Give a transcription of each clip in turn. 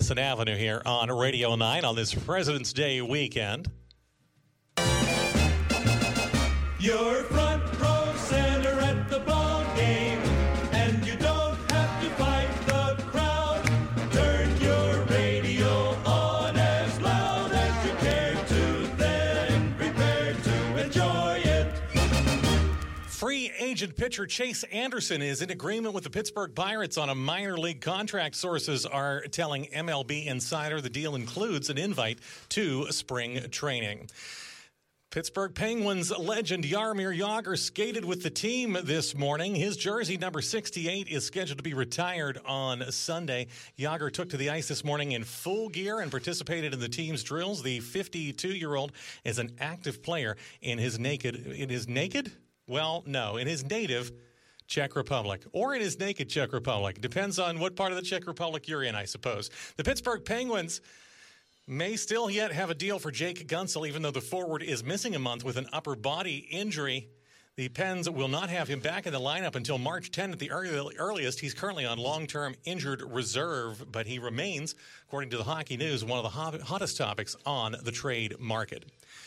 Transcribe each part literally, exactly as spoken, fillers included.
Madison Avenue here on Radio nine on this President's Day weekend. You're front row center at the ball game, and you don't have to fight the crowd. Turn your radio on as loud as you care to, then prepare to enjoy it. Free agent pitcher Chase Anderson is in agreement with the Pittsburgh Pirates on a minor league contract. Sources are telling M L B Insider the deal includes an invite to spring training. Pittsburgh Penguins legend Jaromir Jagr skated with the team this morning. His jersey number sixty-eight is scheduled to be retired on Sunday. Jagr took to the ice this morning in full gear and participated in the team's drills. The fifty-two-year-old is an active player in his naked in his naked? Well, no, in his native Czech Republic, or in his naked Czech Republic. Depends on what part of the Czech Republic you're in, I suppose. The Pittsburgh Penguins may still yet have a deal for Jake Guentzel, even though the forward is missing a month with an upper body injury. The Pens will not have him back in the lineup until March tenth at the early, earliest. He's currently on long-term injured reserve, but he remains, according to the Hockey News, one of the hot, hottest topics on the trade market.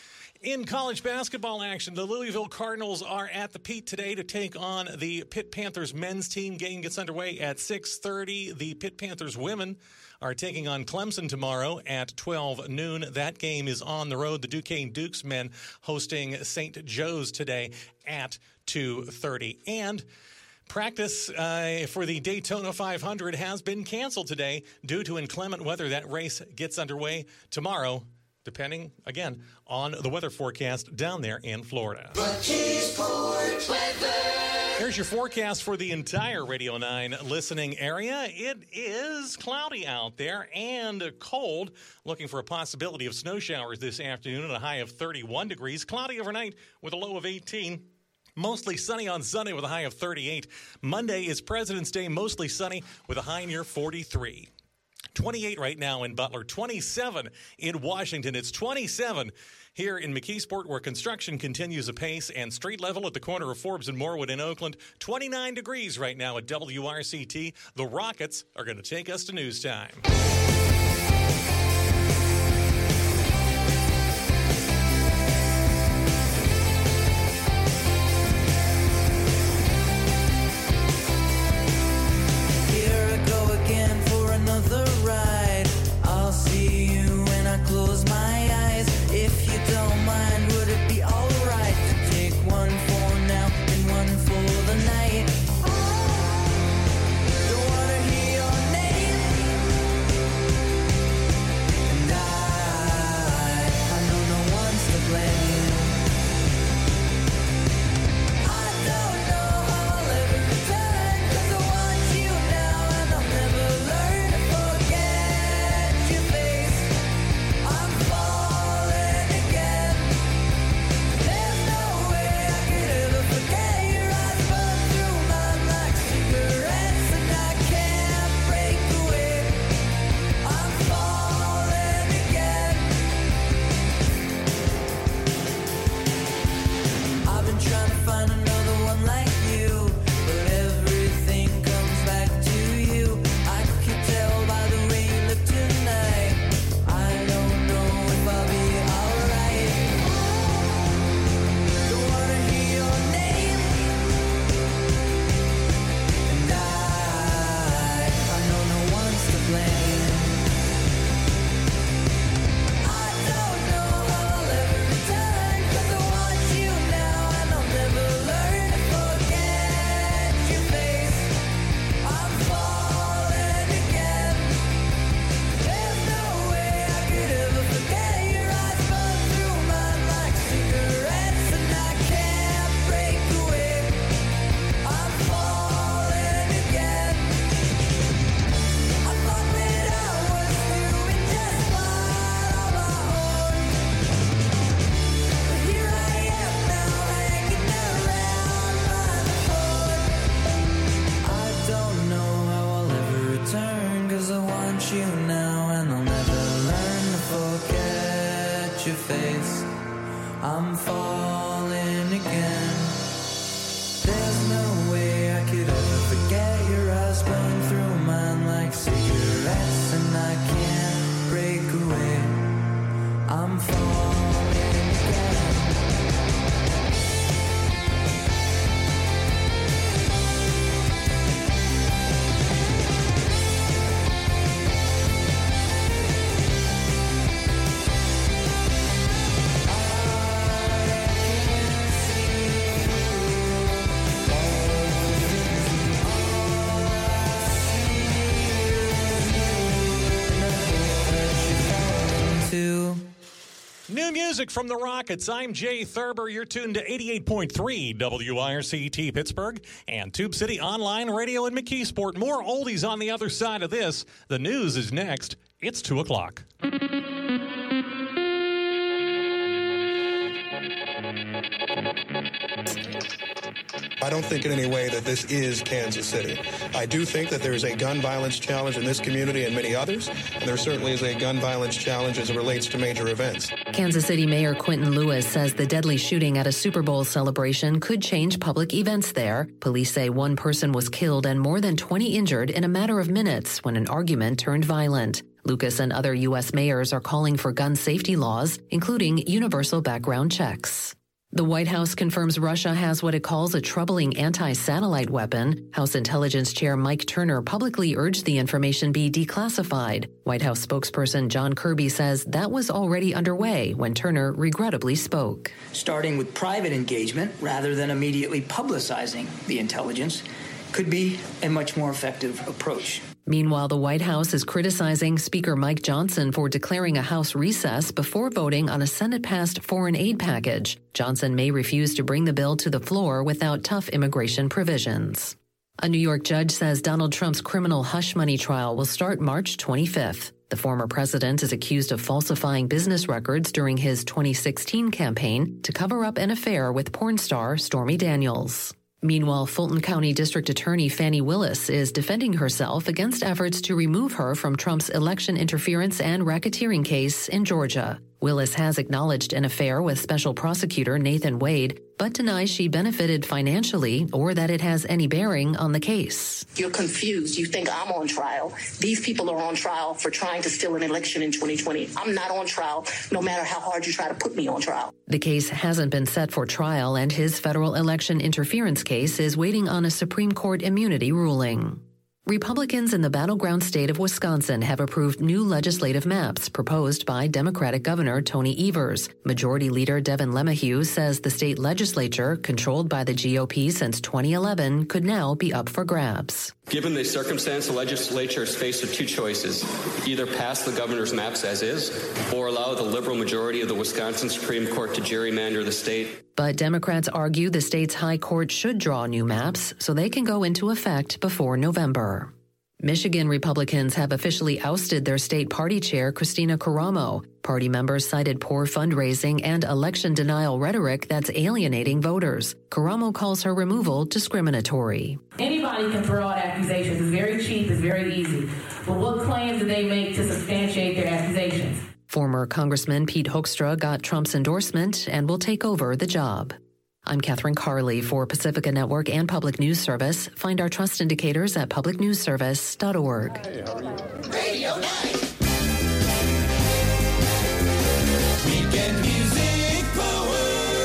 In college basketball action, the Louisville Cardinals are at the Pete today to take on the Pitt Panthers men's team. Game gets underway at six thirty. The Pitt Panthers women are taking on Clemson tomorrow at twelve noon. That game is on the road. The Duquesne Dukes men hosting Saint Joe's today at two thirty. And practice uh, for the Daytona five hundred has been canceled today due to inclement weather. That race gets underway tomorrow, depending, again, on the weather forecast down there in Florida. McKeesport weather. Here's your forecast for the entire Radio nine listening area. It is cloudy out there and cold. Looking for a possibility of snow showers this afternoon at a high of thirty-one degrees. Cloudy overnight with a low of eighteen. Mostly sunny on Sunday with a high of thirty-eight. Monday is President's Day, mostly sunny with a high near forty-three. twenty-eight right now in Butler, twenty-seven in Washington. It's twenty-seven here in McKeesport, where construction continues apace, and street level at the corner of Forbes and Morwood in Oakland. twenty-nine degrees right now at W R C T. The Rockets are going to take us to news time. I'm falling again. There's no way I cigarettes and I can't New music from the Rockets. I'm Jay Thurber. You're tuned to eighty-eight point three W I R C T Pittsburgh and Tube City Online Radio in McKeesport. More oldies on the other side of this. The news is next. It's two o'clock. I don't think in any way that this is Kansas City. I do think that there is a gun violence challenge in this community and many others, and there certainly is a gun violence challenge as it relates to major events. Kansas City Mayor Quentin Lewis says the deadly shooting at a Super Bowl celebration could change public events there. Police say one person was killed and more than twenty injured in a matter of minutes when an argument turned violent. Lucas and other U S mayors are calling for gun safety laws, including universal background checks. The White House confirms Russia has what it calls a troubling anti-satellite weapon. House Intelligence Chair Mike Turner publicly urged the information be declassified. White House spokesperson John Kirby says that was already underway when Turner regrettably spoke. Starting with private engagement rather than immediately publicizing the intelligence could be a much more effective approach. Meanwhile, the White House is criticizing Speaker Mike Johnson for declaring a House recess before voting on a Senate-passed foreign aid package. Johnson may refuse to bring the bill to the floor without tough immigration provisions. A New York judge says Donald Trump's criminal hush money trial will start March twenty-fifth. The former president is accused of falsifying business records during his twenty sixteen campaign to cover up an affair with porn star Stormy Daniels. Meanwhile, Fulton County District Attorney Fannie Willis is defending herself against efforts to remove her from Trump's election interference and racketeering case in Georgia. Willis has acknowledged an affair with Special Prosecutor Nathan Wade, but denies she benefited financially or that it has any bearing on the case. You're confused. You think I'm on trial. These people are on trial for trying to steal an election in twenty twenty. I'm not on trial, no matter how hard you try to put me on trial. The case hasn't been set for trial, and his federal election interference case is waiting on a Supreme Court immunity ruling. Republicans in the battleground state of Wisconsin have approved new legislative maps proposed by Democratic Governor Tony Evers. Majority Leader Devin LeMahieu says the state legislature, controlled by the G O P since twenty eleven, could now be up for grabs. Given the circumstance, the legislature is faced with two choices: either pass the governor's maps as is, or allow the liberal majority of the Wisconsin Supreme Court to gerrymander the state. But Democrats argue the state's high court should draw new maps so they can go into effect before November. Michigan Republicans have officially ousted their state party chair, Christina Karamo. Party members cited poor fundraising and election denial rhetoric that's alienating voters. Karamo calls her removal discriminatory. Anybody can throw out accusations. It's very cheap. It's very easy. But what claims do they make to substantiate their accusations? Former Congressman Pete Hoekstra got Trump's endorsement and will take over the job. I'm Catherine Carley for Pacifica Network and Public News Service. Find our trust indicators at public news service dot org. Hey, how are you? Radio Night. Weekend music power.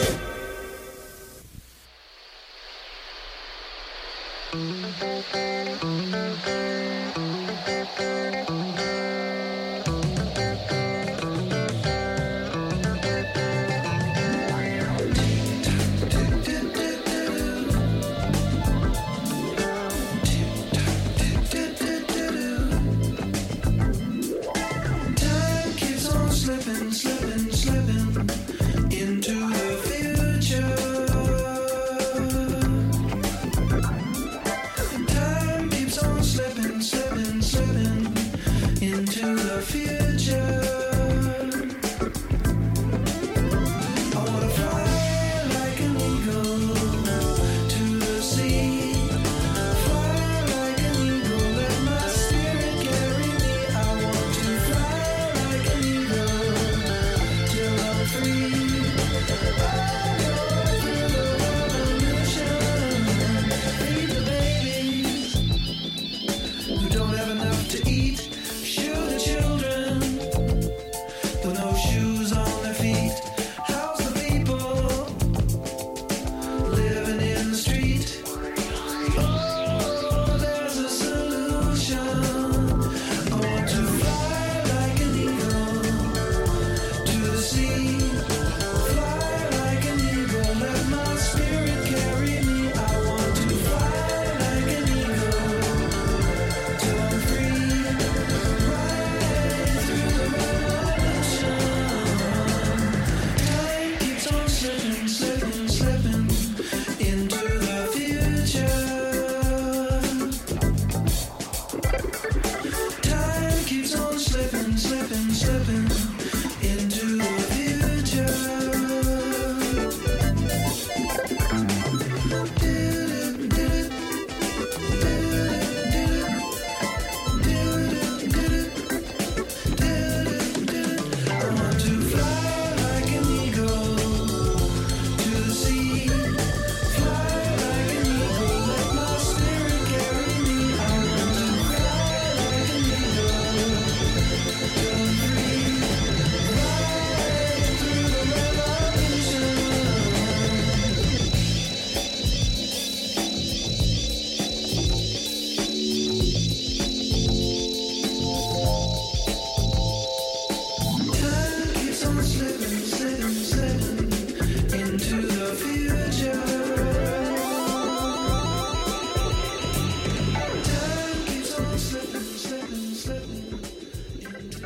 Slipping, slipping, slipping into the future. Time keeps on slipping, slipping, slipping into the future. I wanna fly like an eagle to the sea. Fly like an eagle, let my spirit carry me. I want to fly like an eagle. Who don't have enough to eat, shoot the children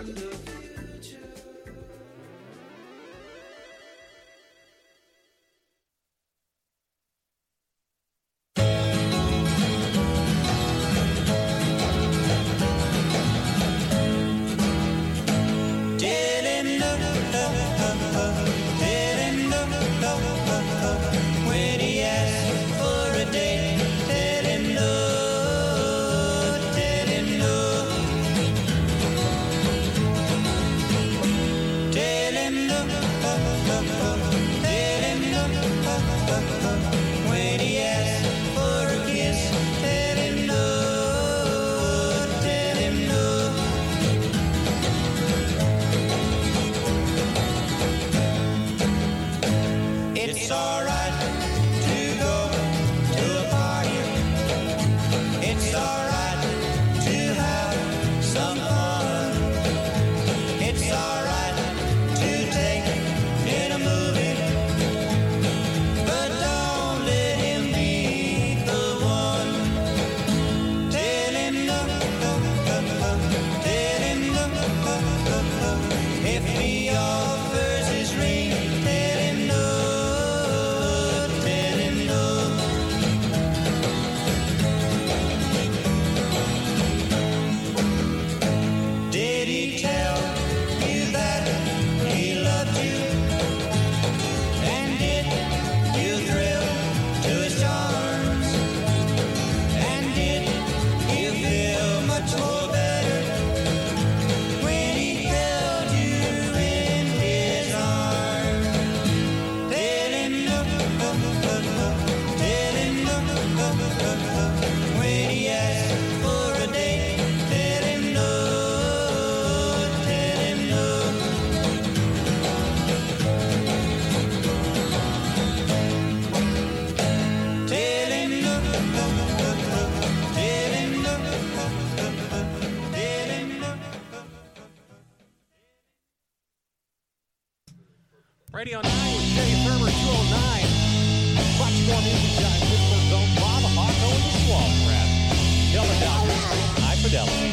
Radio nine with Jay Thurber, two oh nine. Much more music down in Pittsburgh's own Bob Hawko and the Swamp Rat. Philadelphia, high fidelity.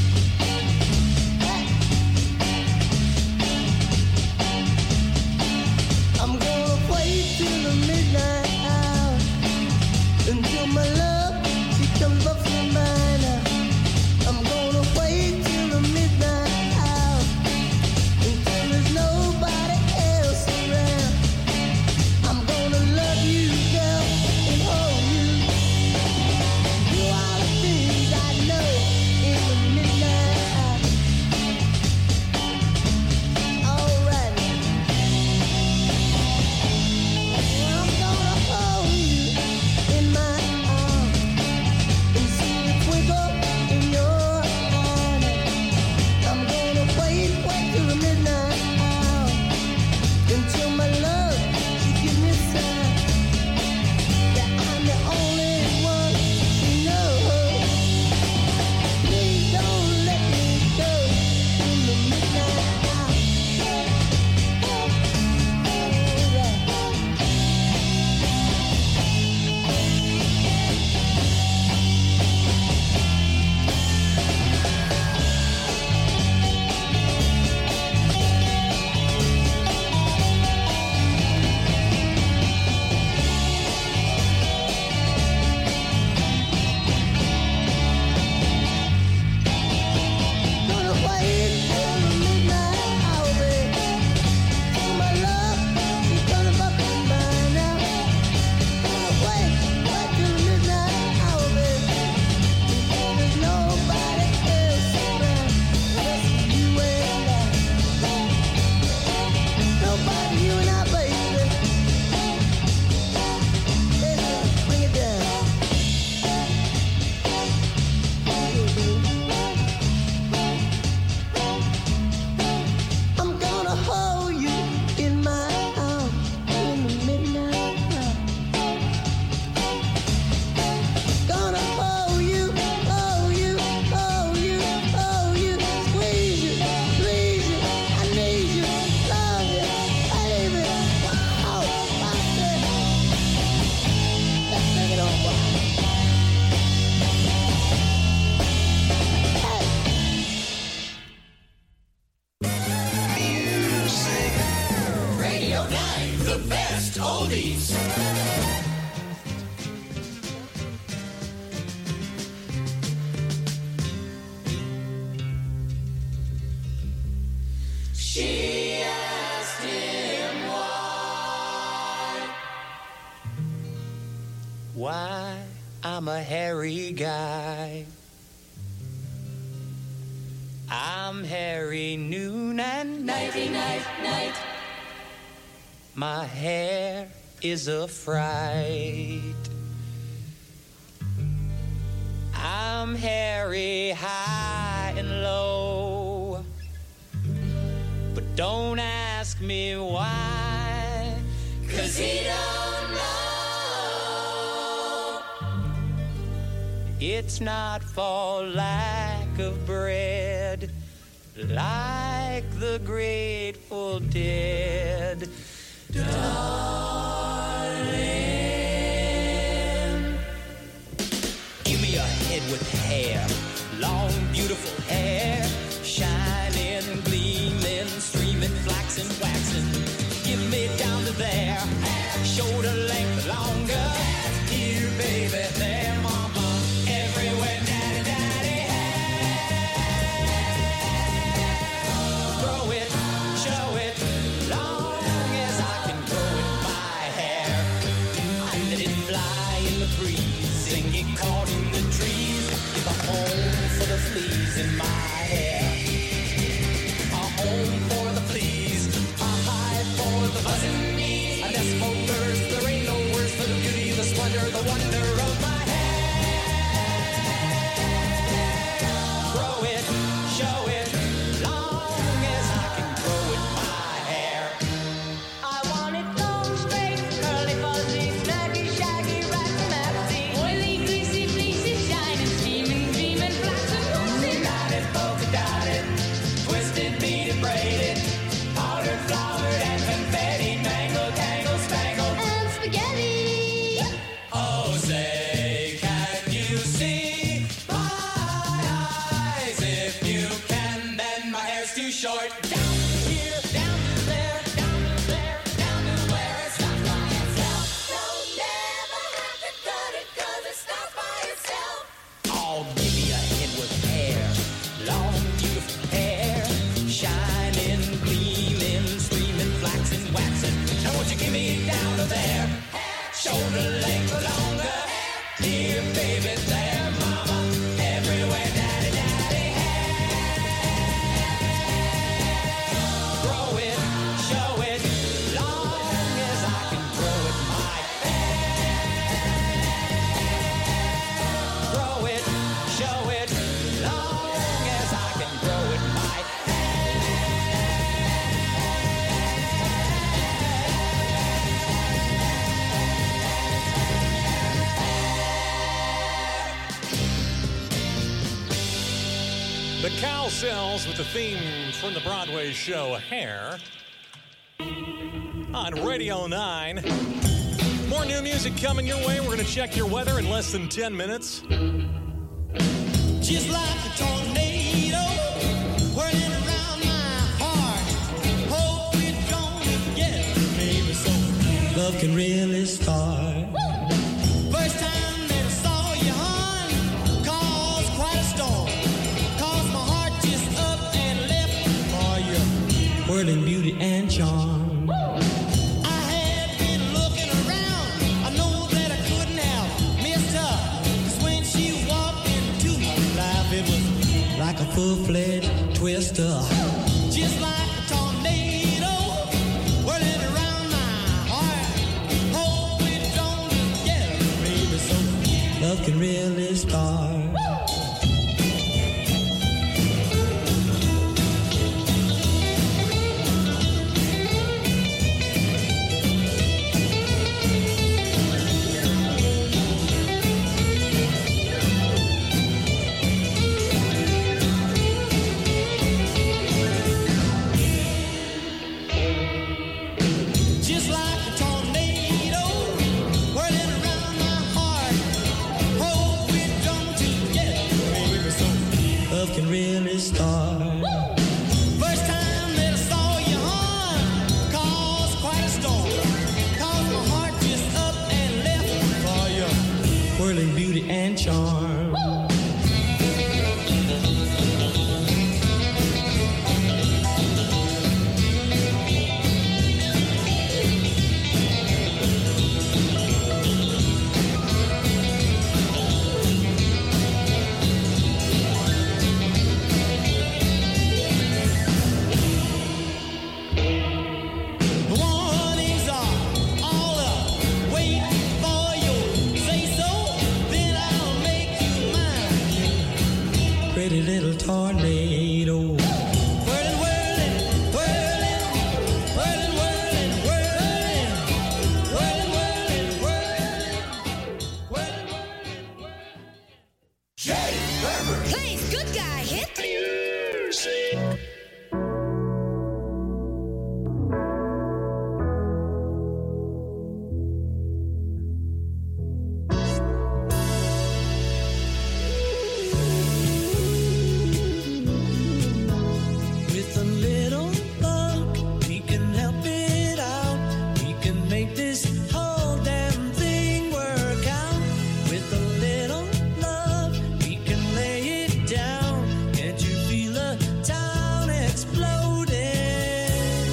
I'm gonna play till the midnight hour until my love she comes up to mine. I'm gonna wait till the midnight hour until there's nobody else around. I'm gonna love you, girl, and hold you. Do all the things I know in the She asked him why. Why I'm a hairy guy. I'm hairy noon and nighty night night. My hair is a fright. I'm hairy high and low. But don't ask me why, 'cause he don't know. It's not for lack of bread, like the Grateful Dead. Darling, give me a head with hair, long, beautiful hair, shining, gleaming, streaming, flaxen, waxing. Give me down to there, shoulder length longer. Here, baby, there, mama, everywhere, daddy, daddy, hair. Grow it, show it, long as I can grow it, my hair. I let it fly in the breeze and get caught in the trees. Give a home for the fleas in my hair. A home for the fleas, a hive for the buzzing bees, a nest for birds. There ain't no words for the beauty, the splendor, the wonder of my hair. Grow it, show it, long as I can grow it, my hair. I want it long, straight, curly, fuzzy, snaggy, shaggy, ratty, maxy, oily, greasy, fleecy, shining, steaming, dreaming, flaxen, waxy, knotted, polka dotted, twisted, beaded, braided, powdered, flowered, and confetti, mangled, tangled, spangled, and spaghetti. Oh, say, can you see my eyes? If you can, then my hair's too short. Down here, down to there, down to there, down to where it stops by itself. Don't never have to cut it, 'cause it stops by itself. Oh, give me a head with hair, long, beautiful hair, shining, gleaming, streaming, flaxen, waxing. Now won't you give me down to there, shoulder length longer. Here, baby, there, mama, everywhere, daddy, daddy, hair. Grow it, show it, long as I can grow it, my hair. Grow it, show it, long as I can grow it, my The Cowsills with the theme from the Broadway show Hair on Radio nine. More new music coming your way. We're going to check your weather in less than ten minutes. Just like a tornado whirling around my heart. Hope it don't get maybe so love can really start. First time that I saw you, hon, caused quite a storm. Caused my heart just up and left for you, whirling beauty and charm. I had been looking around. I know that I couldn't have missed her. 'Cause when she walked into my life, it was like a full-fledged twister. Just like a tornado whirling around my heart. Hope it don't get baby, so love can really start. little luck, we can help it out. We can make this whole damn thing work out. With a little love, we can lay it down. Can't you feel the town exploding?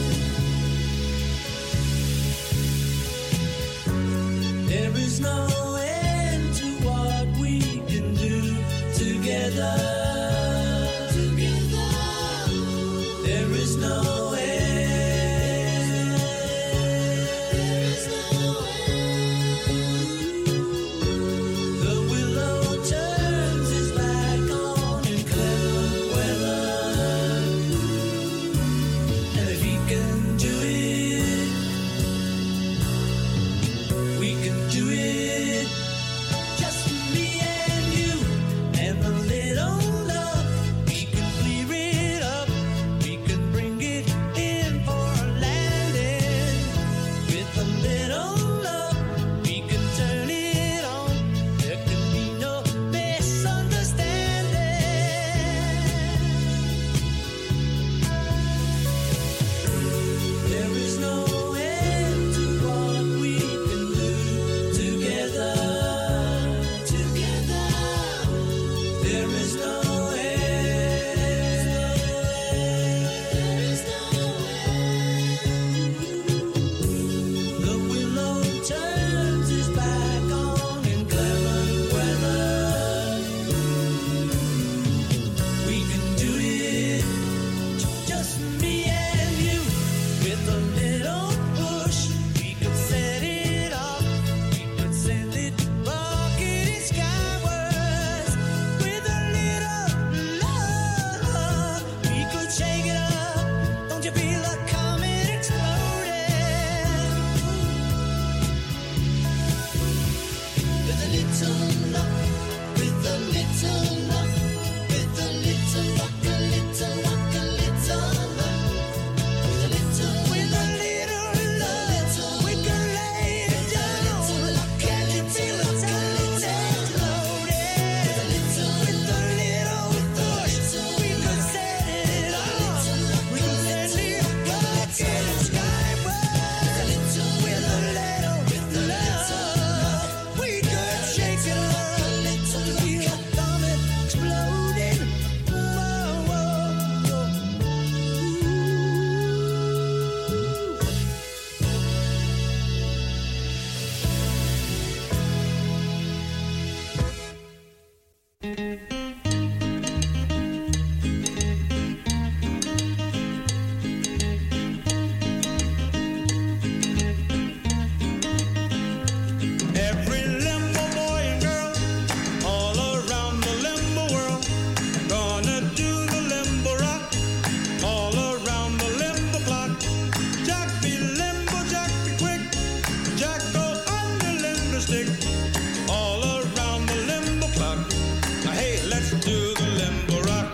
There is no end to what we can do together. Together. There is no end. There is no end. The willow turns its back on in clever weather. And if he can do it, we can do it. Just me and you and a little love. We can clear it up. We can bring it in for a landing. With a little love, we can turn it on. There can be no misunderstanding. There is no end to what we can do together. Together. There is no end. There is no end. The willow turns its back on inclement weather. We can do it. Just me and you, with a little push, we could set it off. We could send it rocketing skywards. With a little love, we could shake it up. Don't you feel a comet exploding? With a little luck, with a little luck, with a little luck, a little luck, a little luck. With a little, with a little love, we can lay it down. Can you feel the town exploding? With a little, with a little push, we could set it off. We could send it rocketing skywards. With a little, with a love, we could shake it up. Feel a comet exploding. Whoa, whoa, whoa. Every limbo boy and girl all around the limbo world gonna do the limbo rock all around the limbo clock. Jack be limbo, Jack be quick, Jack go on the limbo stick all around the limbo clock. Now hey, let's do the limbo rock.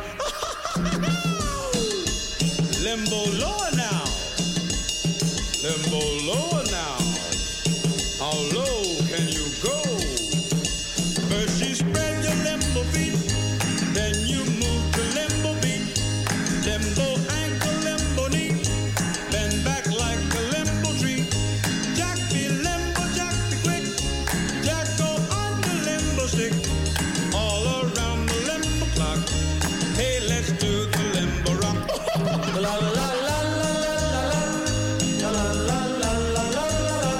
Limbo lower now, limbo lower now. How low can you go? First you spread your limbo feet, then you move to limbo beat. Limbo ankle, limbo knee, bend back like a limbo tree. Jack be limbo, Jack be quick, Jack go on the limbo stick, all around the limbo clock. Hey, let's do the limbo rock. La la la la la la la la la la la la la la.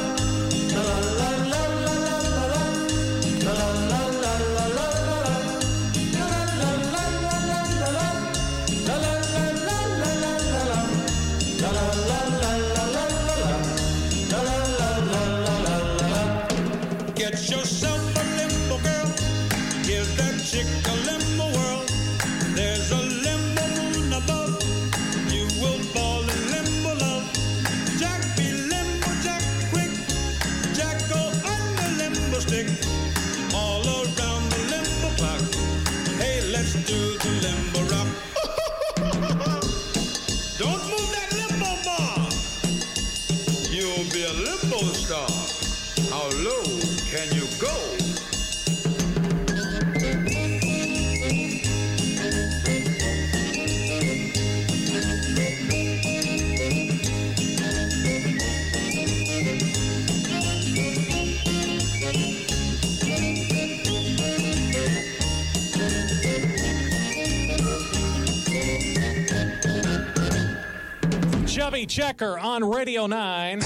Get yourself a limbo girl, give that chick a limbo world. There's a limbo moon above, you will fall in limbo love. Jack be limbo, Jack be quick, Jack go on the limbo stick, all around the limbo clock. Hey, let's do the limbo rock. Don't move that limbo bar, you'll be a limbo star. How low can you go? Chubby Checker on Radio nine.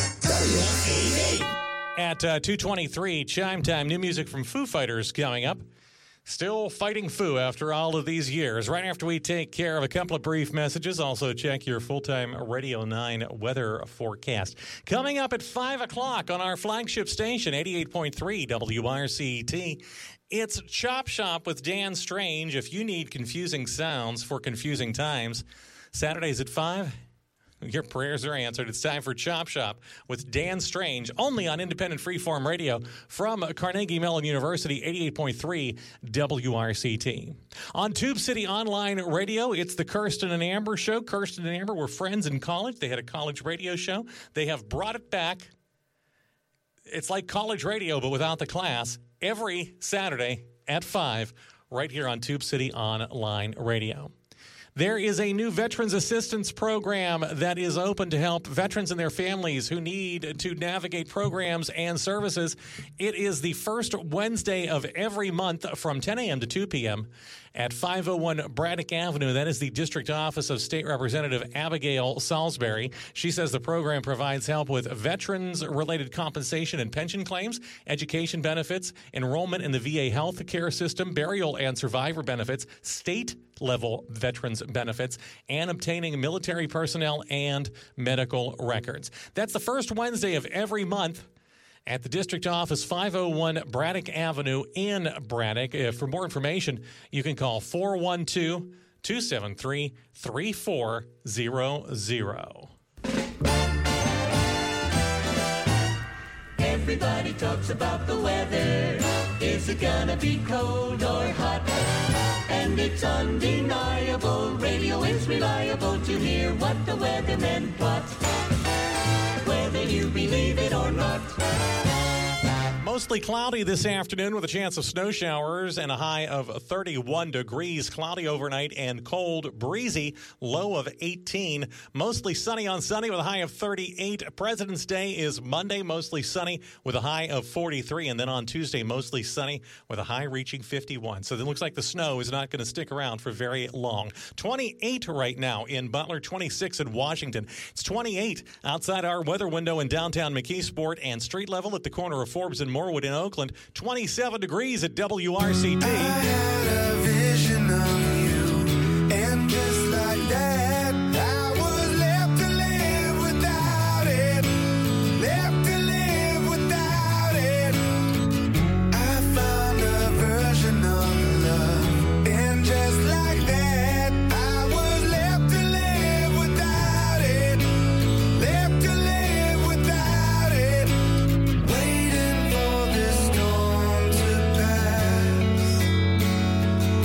At uh, two twenty-three, Chime Time. New music from Foo Fighters coming up. Still fighting Foo after all of these years. Right after we take care of a couple of brief messages, also check your full-time Radio nine weather forecast. Coming up at five o'clock on our flagship station, eighty-eight point three W R C T, it's Chop Shop with Dan Strange. If you need confusing sounds for confusing times, Saturdays at five, your prayers are answered. It's time for Chop Shop with Dan Strange, only on Independent Freeform Radio from Carnegie Mellon University, eighty-eight point three W R C T. On Tube City Online Radio, it's the Kirsten and Amber Show. Kirsten and Amber were friends in college. They had a college radio show. They have brought it back. It's like college radio, but without the class, every Saturday at five, right here on Tube City Online Radio. There is a new Veterans Assistance Program that is open to help veterans and their families who need to navigate programs and services. It is the first Wednesday of every month from ten a.m. to two p.m. at five oh one Braddock Avenue. That is the district office of State Representative Abigail Salisbury. She says the program provides help with veterans-related compensation and pension claims, education benefits, enrollment in the V A health care system, burial and survivor benefits, state-level veterans benefits, and obtaining military personnel and medical records. That's the first Wednesday of every month at the district office, five oh one Braddock Avenue in Braddock. Uh, for more information, you can call four one two, two seven three, three four zero zero. Everybody talks about the weather. Is it gonna be cold or hot? And it's undeniable, radio is reliable to hear what the weathermen plot. Whether you believe it or not. Mostly cloudy this afternoon with a chance of snow showers and a high of thirty-one degrees. Cloudy overnight and cold, breezy, low of eighteen. Mostly sunny on Sunday with a high of thirty-eight. President's Day is Monday, mostly sunny with a high of forty-three. And then on Tuesday, mostly sunny with a high reaching fifty-one. So it looks like the snow is not going to stick around for very long. twenty-eight right now in Butler, twenty-six in Washington. It's twenty-eight outside our weather window in downtown McKeesport, and street level at the corner of Forbes and Morwood in Oakland, twenty-seven degrees at W R C T. I had a vision of you, and just like that, I was left to live without it, left to live without it. I found a version of love, and just like that, I was left to live without it, left to live without it, waiting for this storm to pass.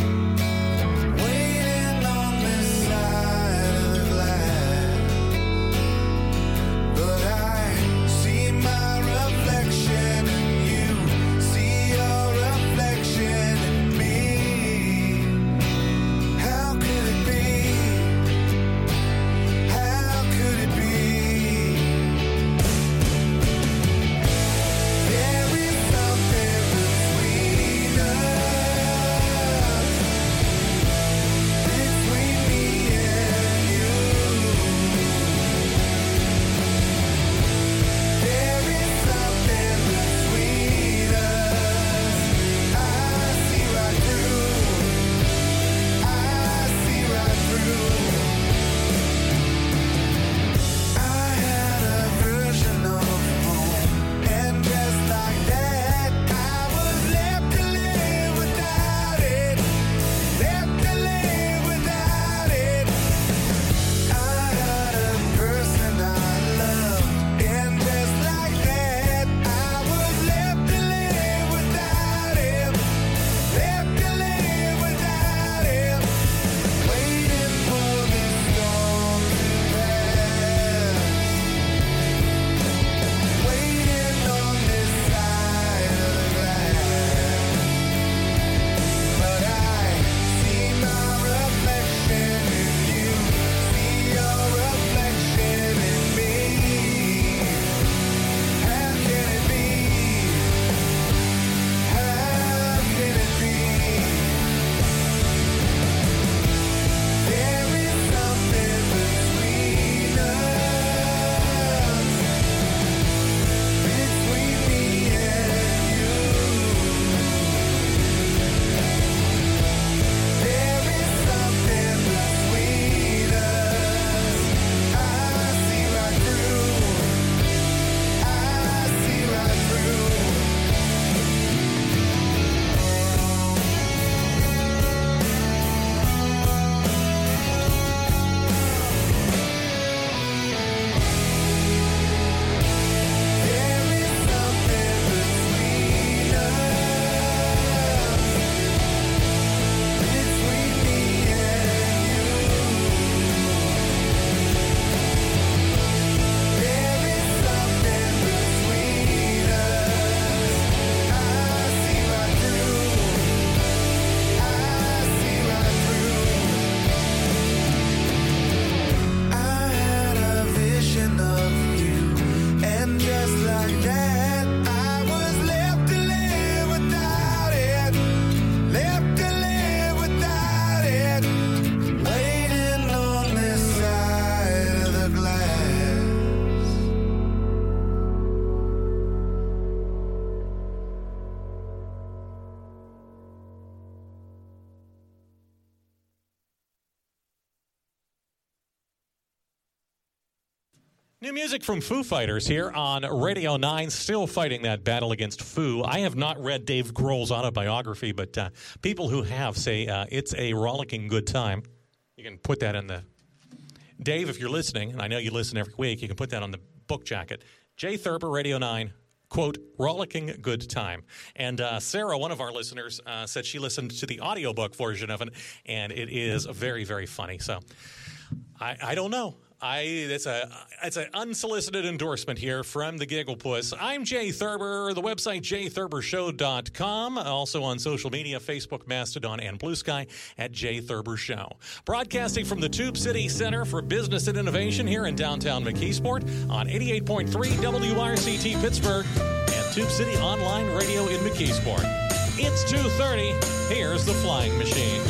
New music from Foo Fighters here on Radio nine, still fighting that battle against Foo. I have not read Dave Grohl's autobiography, but uh, people who have say uh, it's a rollicking good time. You can put that in the... Dave, if you're listening, and I know you listen every week, you can put that on the book jacket. Jay Thurber, Radio nine, quote, rollicking good time. And uh, Sarah, one of our listeners, uh, said she listened to the audiobook version of it, and it is very, very funny. So I, I don't know. I it's a it's an unsolicited endorsement here from the Gigglepuss. I'm Jay Thurber. The website jay thurber show dot com. Also on social media, Facebook, Mastodon, and Blue Sky at Jay Thurber Show. Broadcasting from the Tube City Center for Business and Innovation here in downtown McKeesport on eighty-eight point three W R C T Pittsburgh and Tube City Online Radio in McKeesport. It's two thirty. Here's the Flying Machine.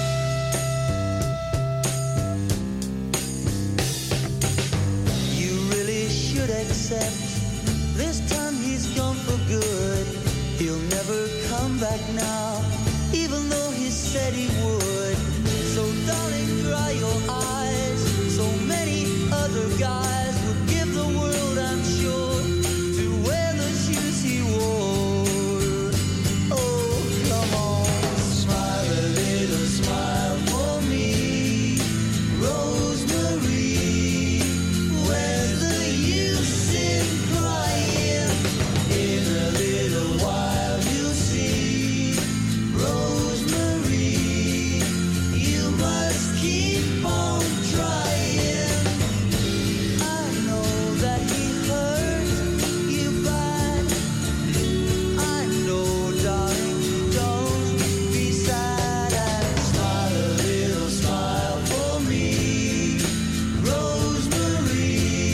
Accept this time he's gone for good. He'll never come back now, even though he said he would. So darling, dry your eyes. So many other guys would give the world, I'm sure, to wear the shoes he wore. Oh, come on, smile a little smile for me, Rosemary. Where's the use in crying? In a little while you'll see, Rosemary, you must keep on trying. I know that he hurt you bad. I know, darling, don't be sad and smile a little smile for me, Rosemary,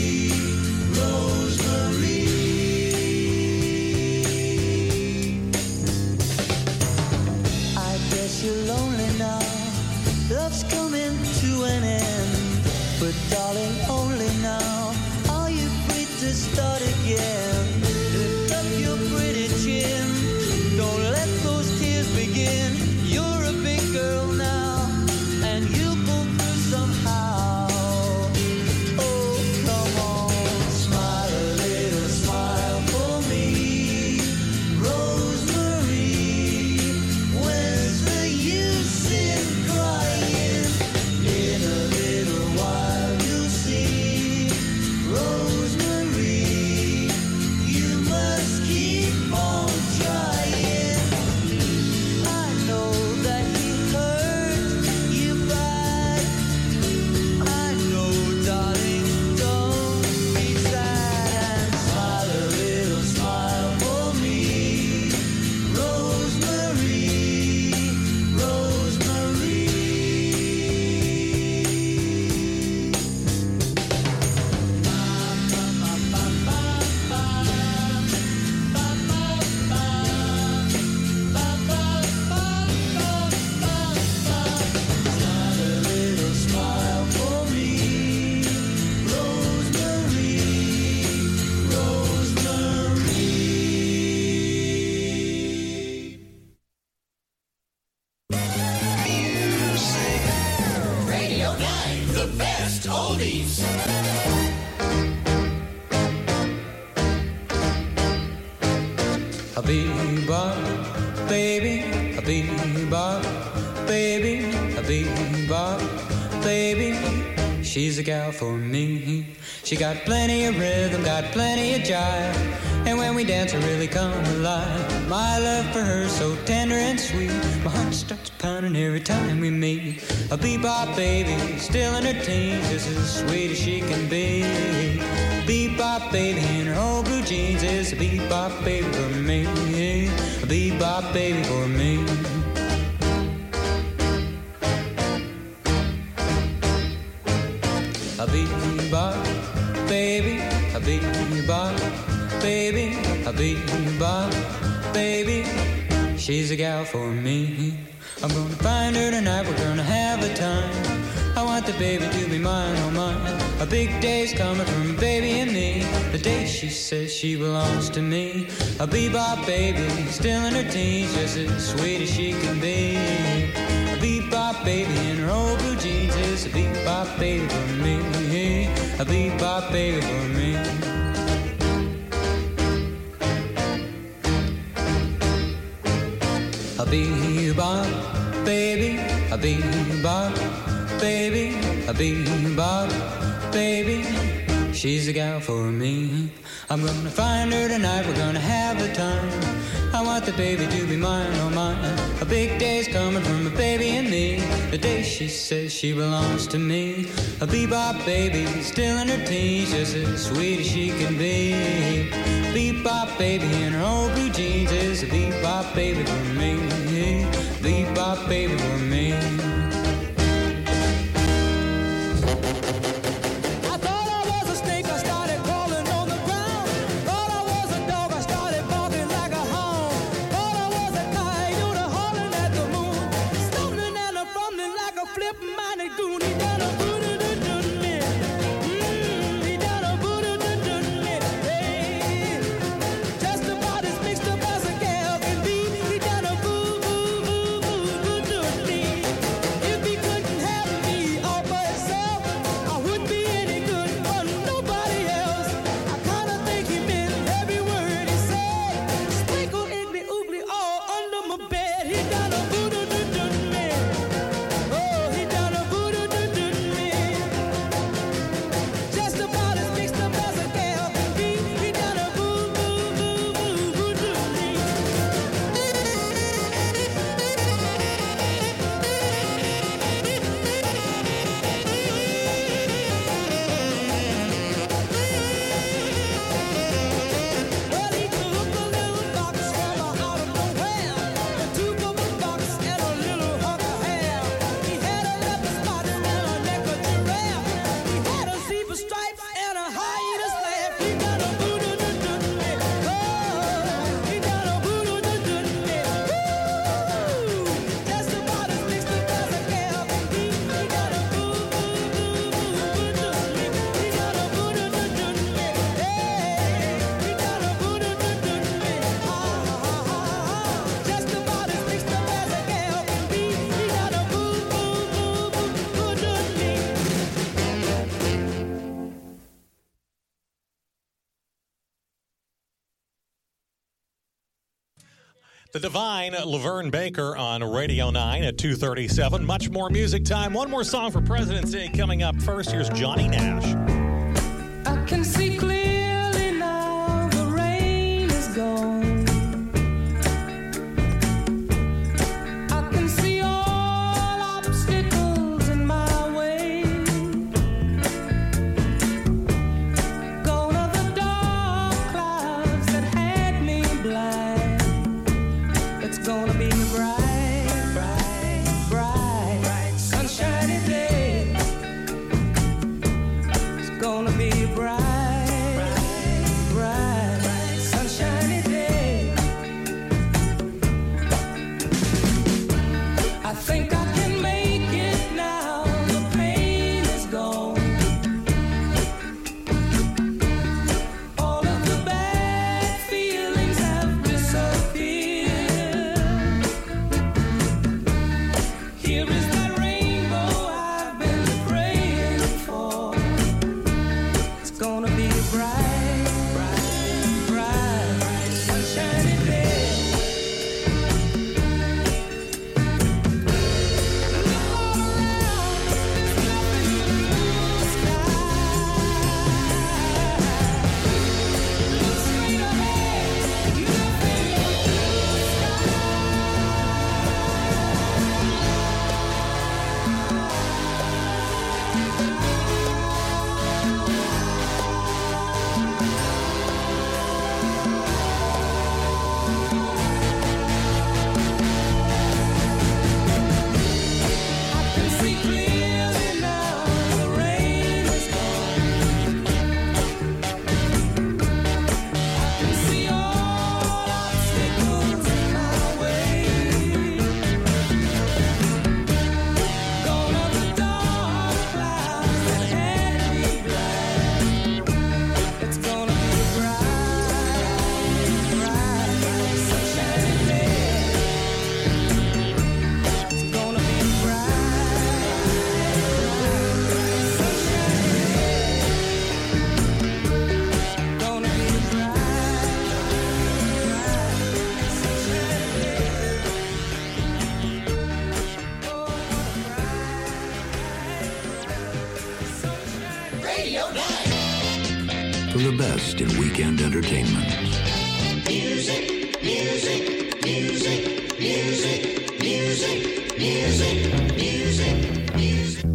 Rosemary. I guess you're lonely now. Love's coming to an end. But darling, only now are you free to start again. Lift up your pretty chin. Don't let those tears begin. You're a big girl now, and you'll pull through somehow. Oh, come on, smile a little smile for me, Rosemary. Where's the use in crying? In a little while you'll see, Rosemary, you must keep on trying. I know that he hurt you bad. I know, darling, don't be sad and smile a little smile for me, Rosemary, Rosemary. Smile a little smile for me, Rosemary, Rosemary. Radio nine, the best oldies. A bebop, baby, a bebop, baby, a bebop, baby. She's a gal for me. She got plenty of rhythm, got plenty of jive. And when we dance, I really come alive. My love for her so tender and sweet. My heart starts pounding every time we meet. A bebop baby, still in her teens, just as sweet as she can be. Bebop baby in her old blue jeans is a bebop baby for me. A bebop baby for me. A bebop baby, a bebop baby, a bebop baby. She's a gal for me. I'm gonna find her tonight, we're gonna have a time. I want the baby to be mine, oh mine. A big day's coming from baby and me. The day she says she belongs to me. A bebop baby, still in her teens, just as sweet as she can be. A bebop baby in her old blue jeans is a bebop baby for me. a bebop baby for me. A bebop baby, a bebop baby, a bebop baby. She's a gal for me. I'm gonna find her tonight, we're gonna have the time. I want the baby to be mine, oh mine. A big day's coming from a baby and me. The day she says she belongs to me. A bebop baby, still in her teens, just as sweet as she can be. Bebop baby in her old blue jeans is a bebop baby for me. Bebop baby for me. The Divine Laverne Baker on Radio nine at two thirty-seven. Much more music time. One more song for President's Day coming up. First, here's Johnny Nash. I can see clearly now the rain is gone. I can see all obstacles in my way. Gone are the dark clouds that had me blind. It's gonna be a bright, bright, bright, bright, sunshiny day. It's for the best in weekend entertainment. Music, music, music, music, music, music, music, music.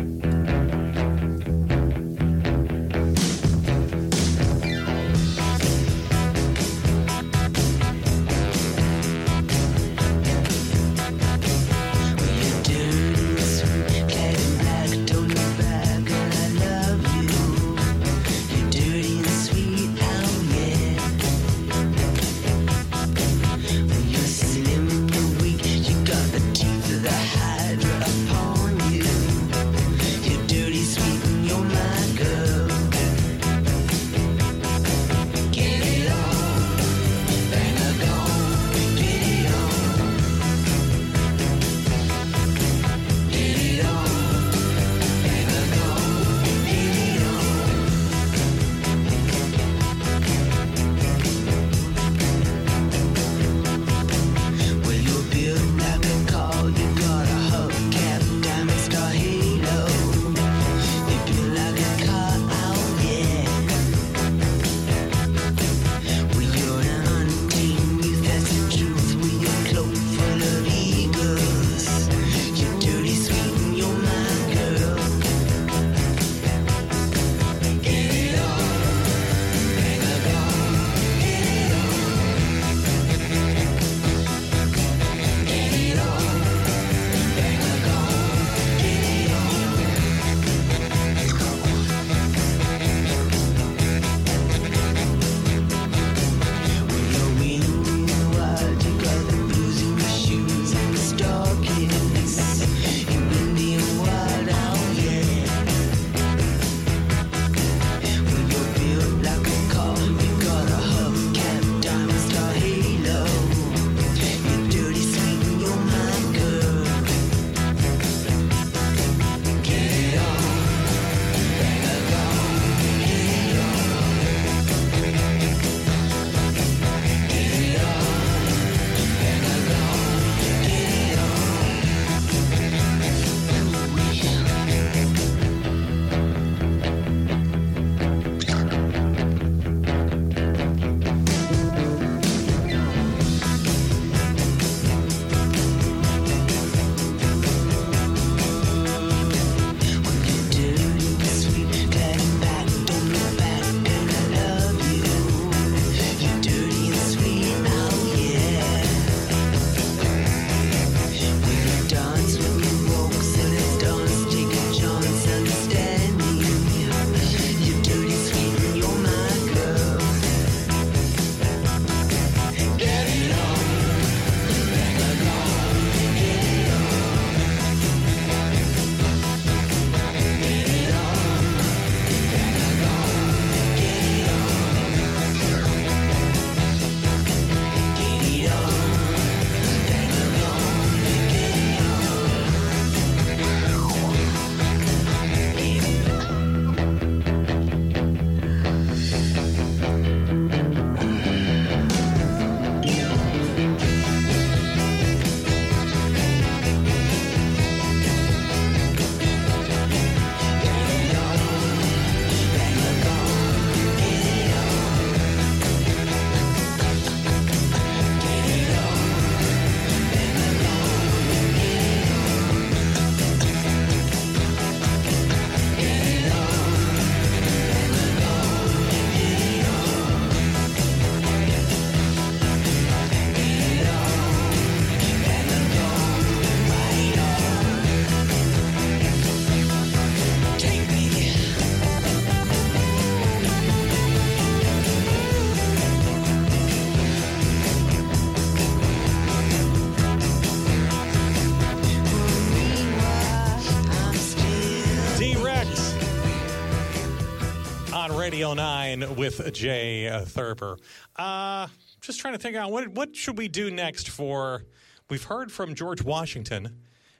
Radio nine with Jay uh, Thurber. Uh, just trying to think out what what should we do next for. We've heard from George Washington,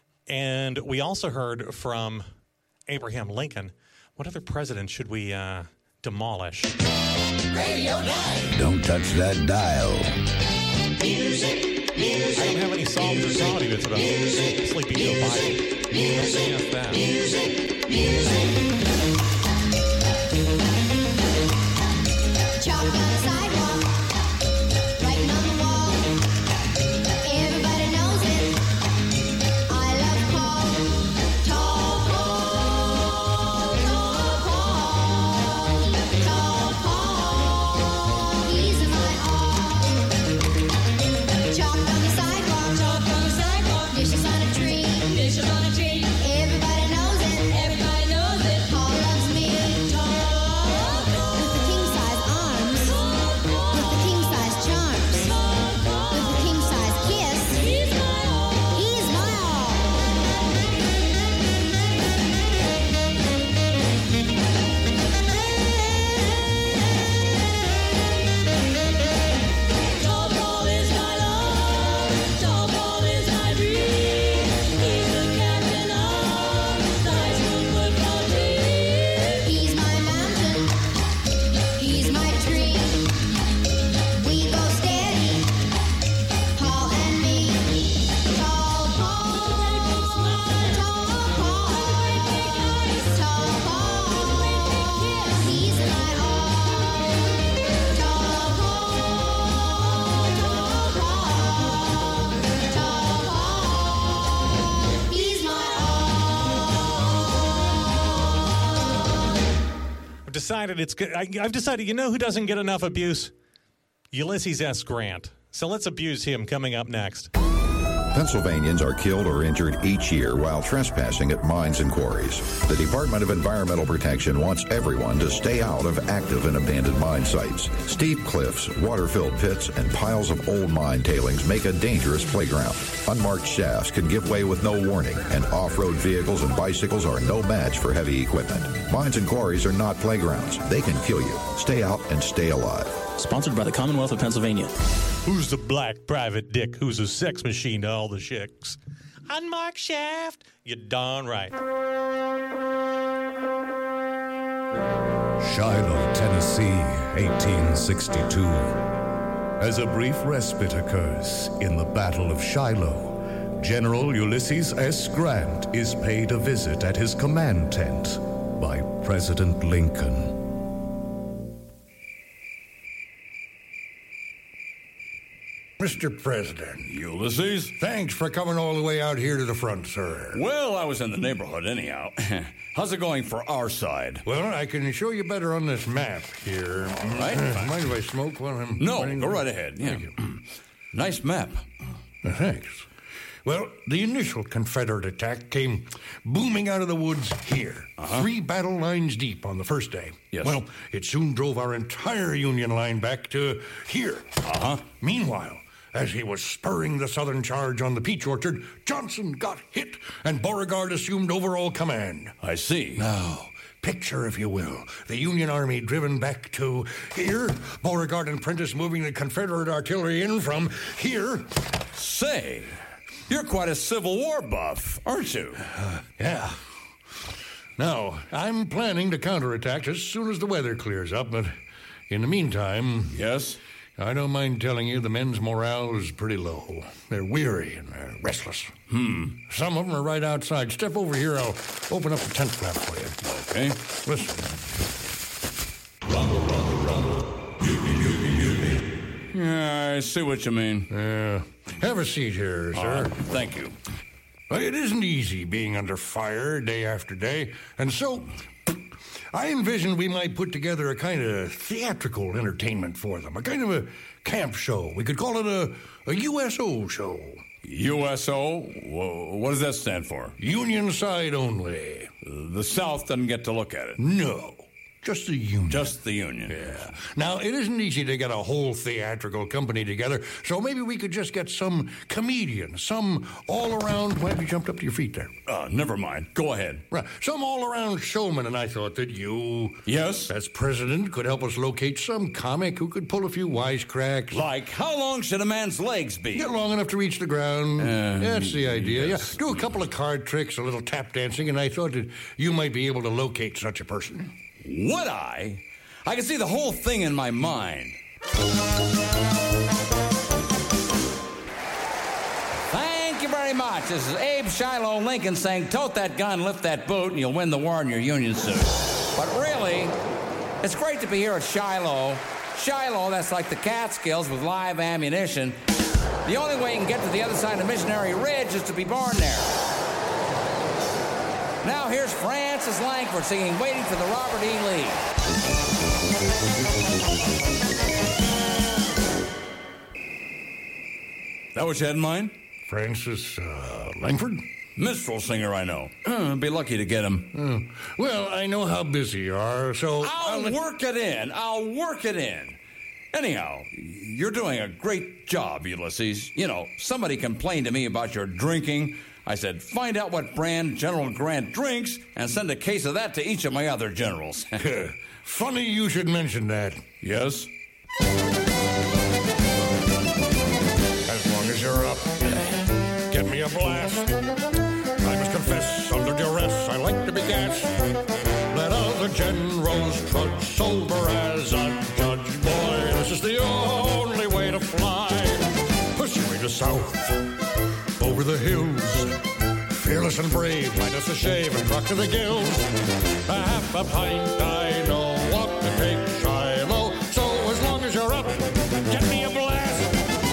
and we also heard from Abraham Lincoln. What other president should we uh, demolish? Radio nine. Don't touch that dial. Music, music. I don't have any songs or comedy bits about music, Sleepy Joe Biden. Music, that. music, music. decided it's good. I, I've decided, you know who doesn't get enough abuse? Ulysses S. Grant. So let's abuse him coming up next. Pennsylvanians are killed or injured each year while trespassing at mines and quarries. The Department of Environmental Protection wants everyone to stay out of active and abandoned mine sites. Steep cliffs, water-filled pits, and piles of old mine tailings make a dangerous playground. Unmarked shafts can give way with no warning, and off-road vehicles and bicycles are no match for heavy equipment. Mines and quarries are not playgrounds. They can kill you. Stay out and stay alive. Sponsored by the Commonwealth of Pennsylvania. Who's the black private dick who's a sex machine to all the chicks? Unmarked shaft. You're darn right. Shiloh, Tennessee, eighteen sixty-two. As a brief respite occurs in the Battle of Shiloh, General Ulysses S. Grant is paid a visit at his command tent by President Lincoln. Mister President. Ulysses? Thanks for coming all the way out here to the front, sir. Well, I was in the neighborhood anyhow. How's it going for our side? Well, I can show you better on this map here. All right. Uh, mind if I smoke while I'm... No, waiting? go right ahead. Yeah. Nice map. Uh, thanks. Well, the initial Confederate attack came booming out of the woods here. Uh-huh. Three battle lines deep on the first day. Yes. Well, it soon drove our entire Union line back to here. Uh-huh. Meanwhile, as he was spurring the southern charge on the peach orchard, Johnson got hit, and Beauregard assumed overall command. I see. Now, picture, if you will, the Union Army driven back to here, Beauregard and Prentiss moving the Confederate artillery in from here. Say, you're quite a Civil War buff, aren't you? Uh, yeah. Now, I'm planning to counterattack as soon as the weather clears up, but in the meantime... Yes? I don't mind telling you the men's morale is pretty low. They're weary and they're restless. Hmm. Some of them are right outside. Step over here, I'll open up the tent flap for you. Okay. Listen. Rumble, rumble, rumble. Mutiny, mutiny, mutiny. Yeah, I see what you mean. Yeah. Have a seat here, sir. Uh, thank you. Well, it isn't easy being under fire day after day, and so I envisioned we might put together a kind of theatrical entertainment for them, a kind of a camp show. We could call it a, a U S O show. U S O? What does that stand for? Union side only. The South doesn't get to look at it? No. Just the Union. Just the Union. Yeah. Now, it isn't easy to get a whole theatrical company together, so maybe we could just get some comedians, some all-around... Why have you jumped up to your feet there? Uh, never mind. Go ahead. Right. Some all-around showman, and I thought that you... Yes? As president, could help us locate some comic who could pull a few wisecracks. Like, how long should a man's legs be? Get long enough to reach the ground. Uh, That's the idea. yes. Yeah. Do a couple of card tricks, a little tap dancing, and I thought that you might be able to locate such a person. Would I? I can see the whole thing in my mind. Thank you very much. This is Abe Shiloh Lincoln saying, tote that gun, lift that boot, and you'll win the war in your Union suit. But really, it's great to be here at Shiloh. Shiloh, that's like the Catskills with live ammunition. The only way you can get to the other side of Missionary Ridge is to be born there. Now here's Francis Langford singing Waiting for the Robert E. Lee. That what you had in mind? Francis uh, Langford? Minstrel singer, I know. Uh, be lucky to get him. Uh, well, I know how busy you are, so... I'll, I'll work it in. I'll work it in. Anyhow, you're doing a great job, Ulysses. You know, somebody complained to me about your drinking. I said, find out what brand General Grant drinks and send a case of that to each of my other generals. Funny you should mention that. Yes? As long as you're up, get me a blast. I must confess, under duress, I like to be gassed. Let other generals trudge sober as a judge. Boy, this is the only way to fly. Pursuing the south, over the hills, fearless and brave, minus a shave and truck to the gills. A half a pint, I know what to take Shiloh. So as long as you're up, get me a blast.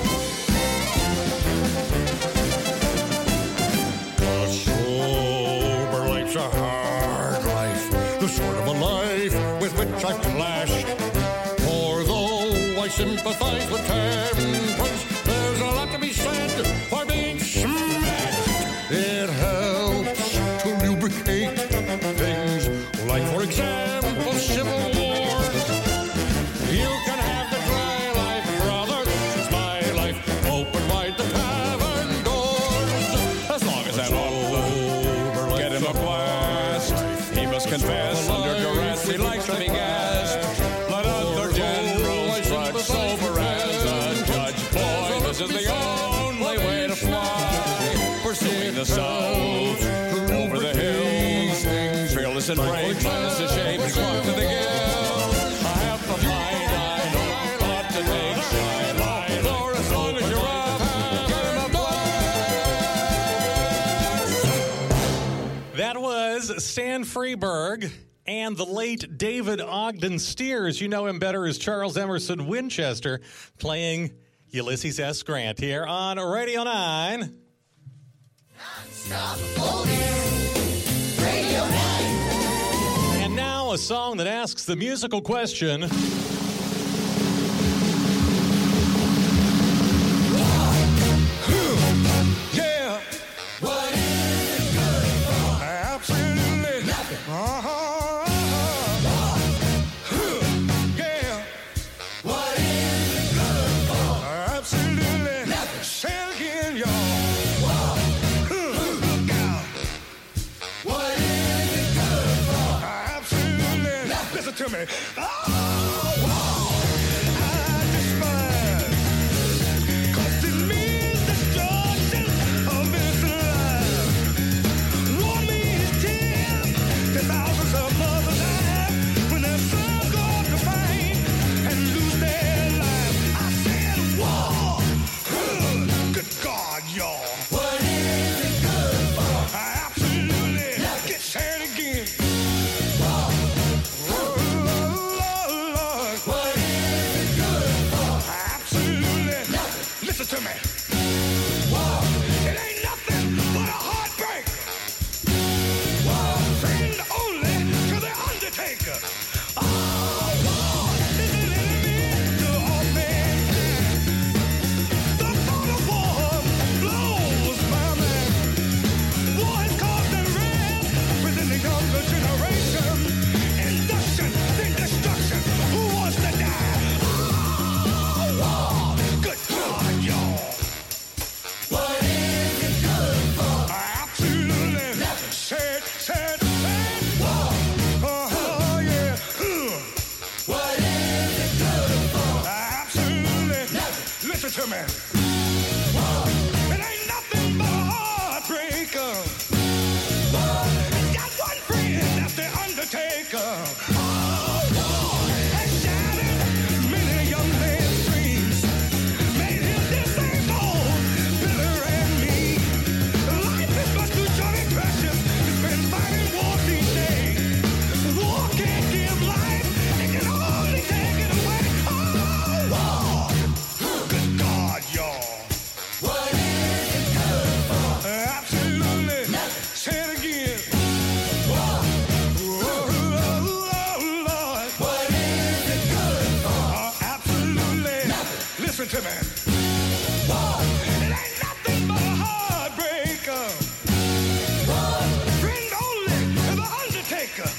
A sober life's a hard life, the sort of a life with which much I've clashed. For though I sympathize with temperance, there's a lot to be said for being smashed. It helps to lubricate things, like, for example, civil wars. You can have the dry life, brother, it's my life. Open wide the tavern doors. As long as I'm over, get him a blast. He must confess under duress he likes to be gassed. Let other generals trudge sober as a judge. Boy, this is the only way to fly. Pursuing the south, over the hills, fearless and brave, close to shape and clung to the gills. I have to find, I know, what to take shine. For as long as you're up, get him a blast. That was Stan Freberg and the late David Ogden Steers. You know him better as Charles Emerson Winchester, playing Ulysses S. Grant here on Radio nine. Non-stop oldies. Radio nine. And now a song that asks the musical question. Yeah. What is it good for? Absolutely nothing. Uh-huh. Yeah. What is it good for? Absolutely nothing. Say it again, y'all. Look out. What is it good for? Absolutely nothing. Listen to me. Oh, wow. I despise. 'Cause it means destruction of this life. War means tears that thousands of mothers have when their sons go off to fight and lose their lives. I said war. Good God, y'all. What is it good for? Absolutely. Get said again. War. Oh, Lord. What is it good for? Absolutely. Nothing. Listen to me. War. It ain't nothing but a heartbreak. War. Friend only to the undertaker. Oh, Lord, this is an enemy to all mankind. The thought of war blows my mind. War has caused unrest within the younger generation. Induction, then destruction. Who wants to die? Oh, war. Good God, y'all. What is it good for? Absolutely. Nothing. Said, said, said. War. Oh, yeah. What is it good for? Absolutely. Nothing. Listen to me. War. It ain't nothing but a heartbreaker. War. It's got one friend, that's the undertaker. Oh, war has shattered many young men's dreams. Made him disabled, bitter and mean. Life is much too short and precious to spend fighting wars these days. War can't give life, it can only take it away. Oh, war. Good God, y'all. What is it good for? Absolutely. Nothing. Say it again. War. Oh, oh, Lord. What is it good for? Oh, absolutely. Nothing. Listen to me. War. It ain't nothing but a heartbreaker. War. Friend only to the undertaker.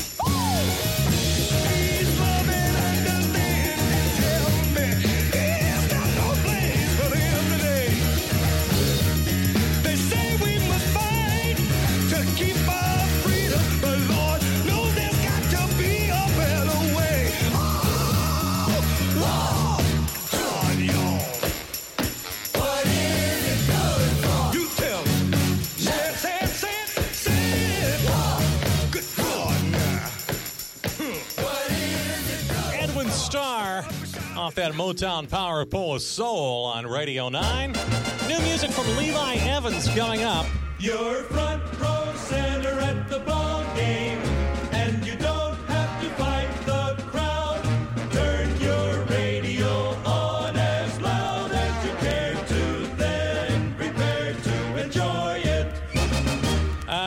Please love and understand and tell me he's got no place for them today. They say we must fight to keep our freedom, but Lord knows there's got to be a better way. Oh, Lord, God, y'all. What is it good for? You tell me. Say it, say it, say it, say it. War. Good God, now. What is it good for? Edwin Starr off that Motown Power Pull of Soul on Radio nine. New music from Levi Evans coming up. You're front row center at the ball game, and you don't have to fight the crowd. Turn your radio on as loud as you care to, then prepare to enjoy it. Uh, waiting to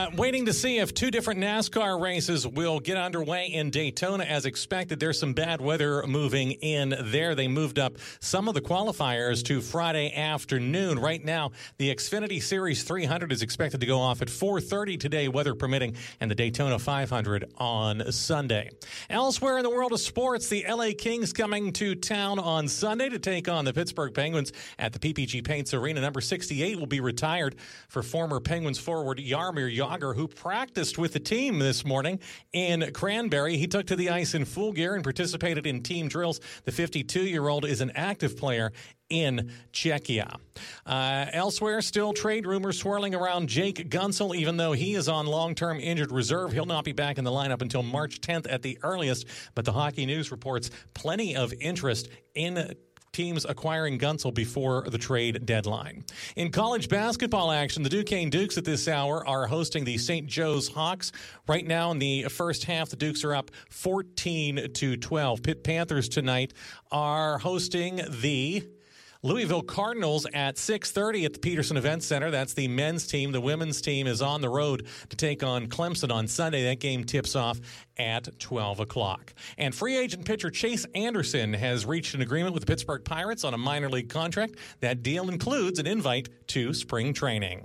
to see if two different NASCAR races will get underway in Daytona as expected. There's some bad weather moving in there. They moved up some of the qualifiers to Friday afternoon. Right now, the Xfinity Series three hundred is expected to go off at four thirty today, weather permitting, and the Daytona five hundred on Sunday. Elsewhere in the world of sports, the L A Kings coming to town on Sunday to take on the Pittsburgh Penguins at the P P G Paints Arena. Number sixty-eight will be retired for former Penguins forward Jaromir Jagr, who practiced with the team this morning in Cranberry. He took to the ice in full gear and participated in team drills. The fifty-two-year-old is an active player in Czechia. Uh, elsewhere, still trade rumors swirling around Jake Gunsel. Even though he is on long-term injured reserve, he'll not be back in the lineup until March tenth at the earliest. But the Hockey News reports plenty of interest in teams acquiring Gunsel before the trade deadline. In college basketball action, the Duquesne Dukes at this hour are hosting the Saint Joe's Hawks. Right now in the first half, the Dukes are up fourteen to twelve. Pitt Panthers tonight are hosting the Louisville Cardinals at six thirty at the Peterson Event Center. That's the men's team. The women's team is on the road to take on Clemson on Sunday. That game tips off at twelve o'clock. And free agent pitcher Chase Anderson has reached an agreement with the Pittsburgh Pirates on a minor league contract. That deal includes an invite to spring training.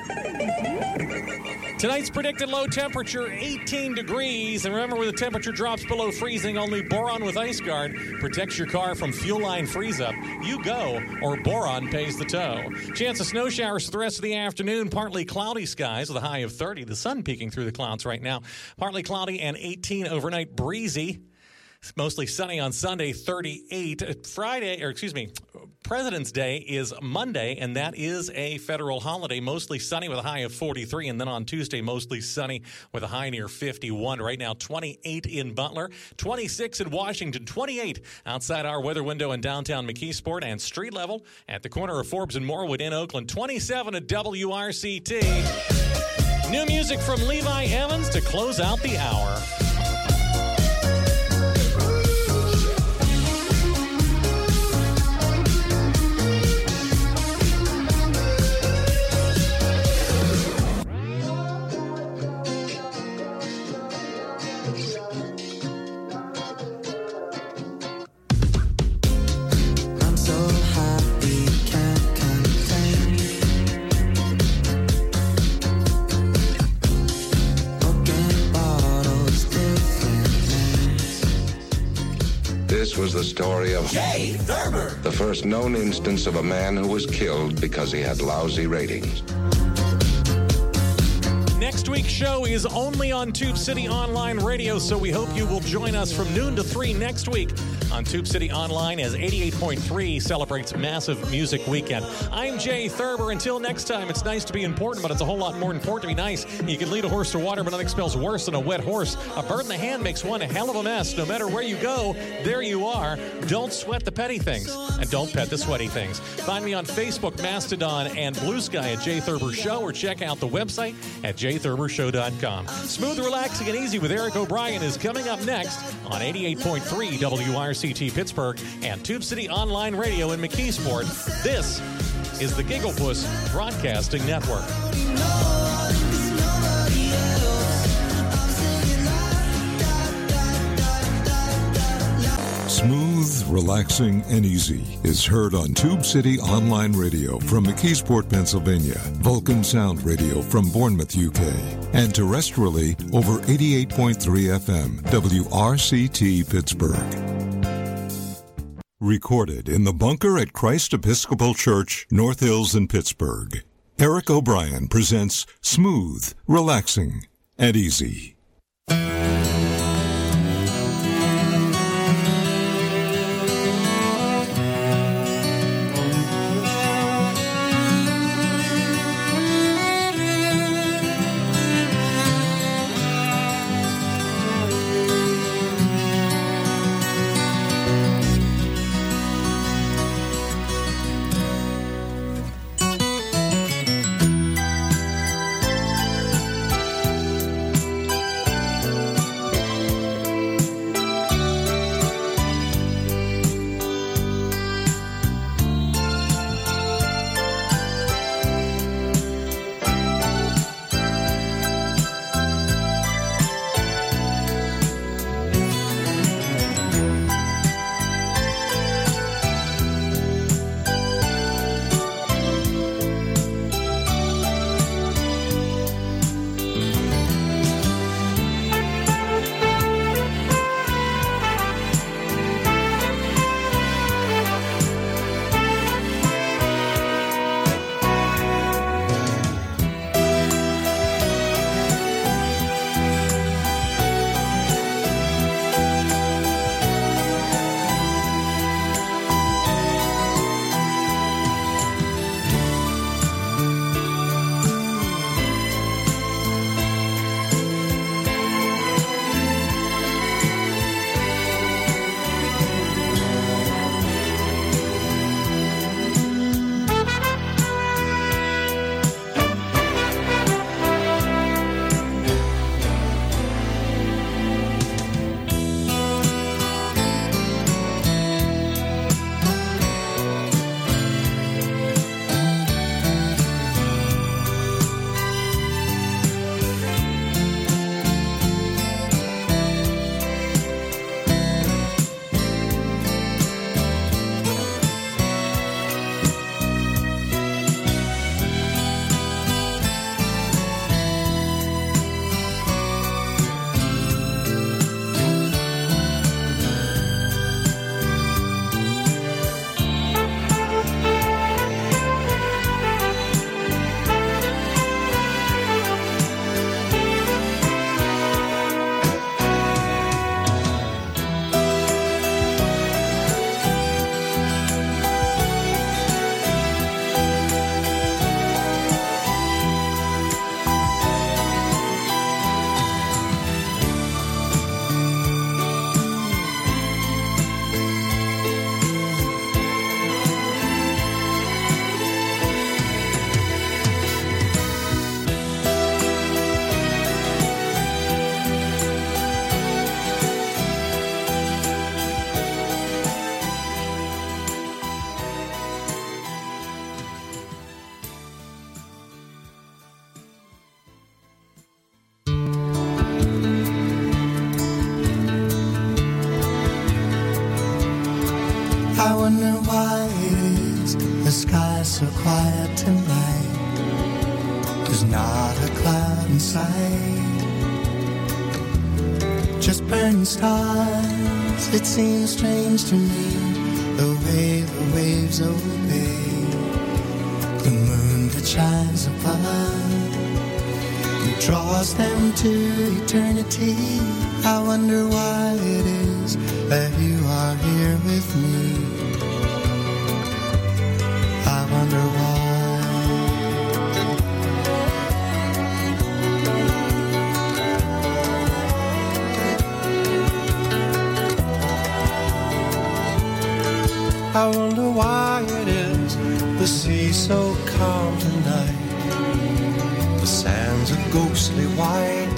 Tonight's predicted low temperature, eighteen degrees. And remember, when the temperature drops below freezing, only Boron with Ice Guard protects your car from fuel line freeze-up. You go, or Boron pays the tow. Chance of snow showers for the rest of the afternoon. Partly cloudy skies with a high of thirty. The sun peeking through the clouds right now. Partly cloudy and eighteen overnight, breezy. Mostly sunny on Sunday, thirty-eight. Friday, or excuse me, President's Day is Monday, and that is a federal holiday. Mostly sunny with a high of forty-three, and then on Tuesday, mostly sunny with a high near fifty-one. Right now, twenty-eight in Butler, twenty-six in Washington, twenty-eight outside our weather window in downtown McKeesport, and street level at the corner of Forbes and Morwood in Oakland, twenty-seven at W R C T. New music from Levi Evans to close out the hour. This was the story of Jay Thurber, the first known instance of a man who was killed because he had lousy ratings. Next week's show is only on Tube City Online Radio, so we hope you will join us from noon to three next week on Tube City Online as eighty-eight point three celebrates Massive Music Weekend. I'm Jay Thurber. Until next time, it's nice to be important, but it's a whole lot more important to be nice. You can lead a horse to water, but nothing spells worse than a wet horse. A bird in the hand makes one a hell of a mess. No matter where you go, there you are. Don't sweat the petty things, and don't pet the sweaty things. Find me on Facebook, Mastodon, and Blue Sky at Jay Thurber Show, or check out the website at jay thurber show dot com. Smooth, relaxing, and easy with Eric O'Brien is coming up next on eighty-eight point three W R C T Pittsburgh and Tube City Online Radio in McKeesport. This is the Gigglepuss Broadcasting Network. Smooth, relaxing, and easy is heard on Tube City Online Radio from McKeesport, Pennsylvania, Vulcan Sound Radio from Bournemouth, U K, and terrestrially over eighty-eight point three F M, W R C T Pittsburgh. Recorded in the bunker at Christ Episcopal Church, North Hills in Pittsburgh, Eric O'Brien presents Smooth, Relaxing, and Easy. I wonder why it is the sky's so quiet tonight. There's not a cloud in sight, just burning stars. It seems strange to me the way the waves obey the moon that shines above. It draws them to eternity. I wonder why it is that you are here with me. I wonder why. I wonder why it is the sea's so calm tonight. The sands are ghostly white.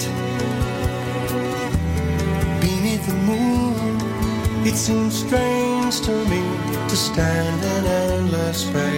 Beneath the moon, it seems strange to me to stand in endless space.